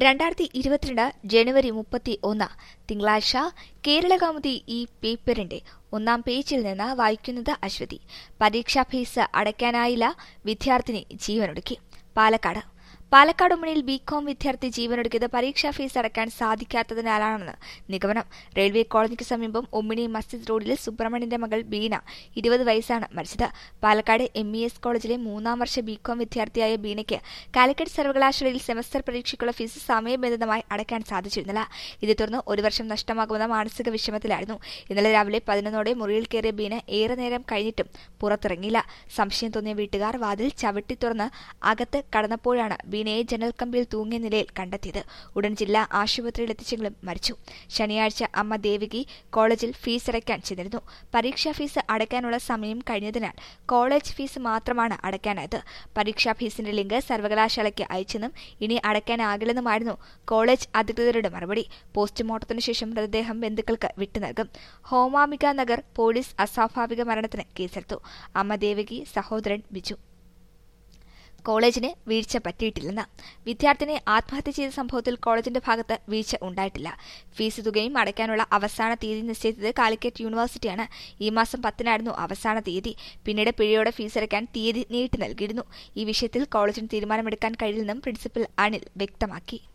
2022 ജനുവരി 31 തിങ്കളാഴ്ച കേരളകൗമുദി ഈ പേപ്പറിന്റെ ഒന്നാം പേജിൽ നിന്ന് വായിക്കുന്നത് അശ്വതി. പരീക്ഷാ ഫീസ് അടയ്ക്കാനായില്ല, വിദ്യാർത്ഥിനി ജീവനൊടുക്കി. പാലക്കാട് ഉമ്മണിയിൽ ബികോം വിദ്യാർത്ഥി ജീവനൊടുക്കിയത് പരീക്ഷാ ഫീസ് അടയ്ക്കാൻ സാധിക്കാത്തതിനാലാണെന്ന് നിഗമനം. റെയിൽവേ കോളനിക്ക് സമീപം ഉമ്മണി മസ്ജിദ് റോഡിൽ സുബ്രഹ്മണ്യന്റെ മകൾ ബീന 20 വയസ്സാണ് മരിച്ചത്. പാലക്കാട് MES കോളേജിലെ 3ാം വർഷ ബികോം വിദ്യാർത്ഥിയായ ബീനയ്ക്ക് കാലിക്കറ്റ് സർവകലാശാലയിൽ സെമസ്റ്റർ പരീക്ഷയ്ക്കുള്ള ഫീസ് സമയബന്ധിതമായി അടയ്ക്കാൻ സാധിച്ചിരുന്നില്ല. ഇതേ തുടർന്ന് 1 വർഷം നഷ്ടമാകുമെന്ന മാനസിക വിഷമത്തിലായിരുന്നു. ഇന്നലെ രാവിലെ 11 മുറിയിൽ കയറിയ ബീന ഏറെ നേരം കഴിഞ്ഞിട്ടും പുറത്തിറങ്ങിയില്ല. സംശയം തോന്നിയ വീട്ടുകാർ വാതിൽ ചവിട്ടി തുറന്ന് അകത്ത് കടന്നപ്പോഴാണ് ബീനയെ ജനൽ കമ്പിയിൽ തൂങ്ങിയ നിലയിൽ കണ്ടെത്തിയത്. ഉടൻ ജില്ലാ ആശുപത്രിയിൽ എത്തിച്ചെങ്കിലും മരിച്ചു. ശനിയാഴ്ച അമ്മ ദേവകി കോളേജിൽ ഫീസ് അടയ്ക്കാൻ ചെന്നിരുന്നു. പരീക്ഷാ ഫീസ് അടയ്ക്കാനുള്ള സമയം കഴിഞ്ഞതിനാൽ കോളേജ് ഫീസ് മാത്രമാണ് അടയ്ക്കാനായത്. പരീക്ഷാ ഫീസിന്റെ ലിങ്ക് സർവകലാശാലയ്ക്ക് അയച്ചെന്നും ഇനി അടയ്ക്കാനാകില്ലെന്നുമായിരുന്നു കോളേജ് അധികൃതരുടെ മറുപടി. പോസ്റ്റ്മോർട്ടത്തിനു ശേഷം മൃതദേഹം ബന്ധുക്കൾക്ക് വിട്ടുനൽകും. ഹോമാമിക നഗർ പോലീസ് അസ്വാഭാവിക മരണത്തിന് കേസെടുത്തു. അമ്മ ദേവകി, സഹോദരൻ ബിജു. കോളേജിന് വീഴ്ച പറ്റിയിട്ടില്ലെന്ന്. വിദ്യാർത്ഥിനി ആത്മഹത്യ ചെയ്ത സംഭവത്തിൽ കോളേജിന്റെ ഭാഗത്ത് വീഴ്ച ഉണ്ടായിട്ടില്ല. ഫീസ് തുകയും അടയ്ക്കാനുള്ള അവസാന തീയതി നിശ്ചയിച്ചത് കാലിക്കറ്റ് യൂണിവേഴ്സിറ്റിയാണ്. ഈ മാസം 10-നായിരുന്നു അവസാന തീയതി. പിന്നീട് പിഴയോടെ ഫീസ് അടയ്ക്കാൻ തീയതി നീട്ടി നൽകിയിരുന്നു. ഈ വിഷയത്തിൽ കോളേജിന് തീരുമാനമെടുക്കാൻ കഴിയില്ലെന്നും പ്രിൻസിപ്പൽ അനിൽ വ്യക്തമാക്കി.